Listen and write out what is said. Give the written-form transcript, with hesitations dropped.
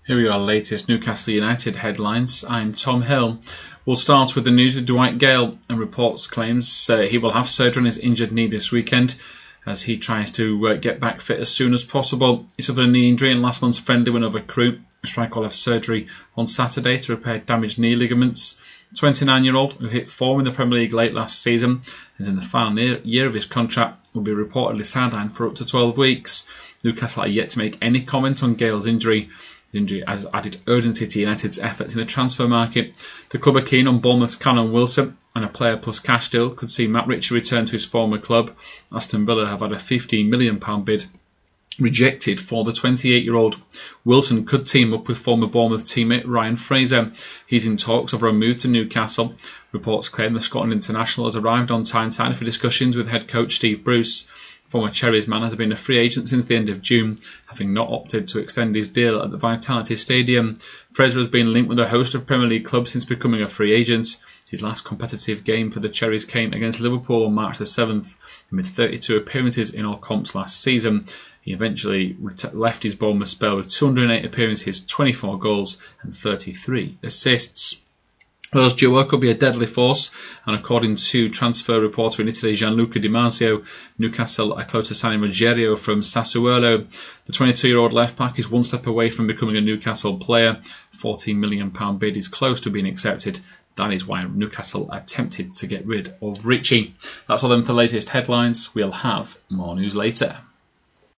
Here we are, latest Newcastle United headlines. I'm Tom Hill. We'll start with the news of Dwight Gale, and reports claims he will have surgery on his injured knee this weekend as he tries to get back fit as soon as possible. He suffered a knee injury in last month's friendly win over Crewe. The striker will have surgery on Saturday to repair damaged knee ligaments. 29-year-old, who hit form in the Premier League late last season, is in the final year of his contract, will be reportedly sidelined for up to 12 weeks. Newcastle are yet to make any comment on Gale's injury. His injury has added urgency to United's efforts in the transfer market. The club are keen on Bournemouth's Callum Wilson, and a player plus cash deal could see Matt Ritchie return to his former club. Aston Villa have had a £15 million bid rejected for the 28-year-old. Wilson could team up with former Bournemouth teammate Ryan Fraser. He's in talks over a move to Newcastle. Reports claim the Scotland international has arrived on Tyneside for discussions with head coach Steve Bruce. Former Cherries man has been a free agent since the end of June, having not opted to extend his deal at the Vitality Stadium. Fraser has been linked with a host of Premier League clubs since becoming a free agent. His last competitive game for the Cherries came against Liverpool on March the 7th, amid 32 appearances in all comps last season. He eventually left his Bournemouth spell with 208 appearances, 24 goals and 33 assists. Those duo could be a deadly force, and according to transfer reporter in Italy Gianluca Di Marzio, Newcastle are close to signing Rogério from Sassuolo. The 22-year-old left-back is one step away from becoming a Newcastle player. A £14 million bid is close to being accepted. That is why Newcastle are tempted to get rid of Ritchie. That's all them for the latest headlines. We'll have more news later.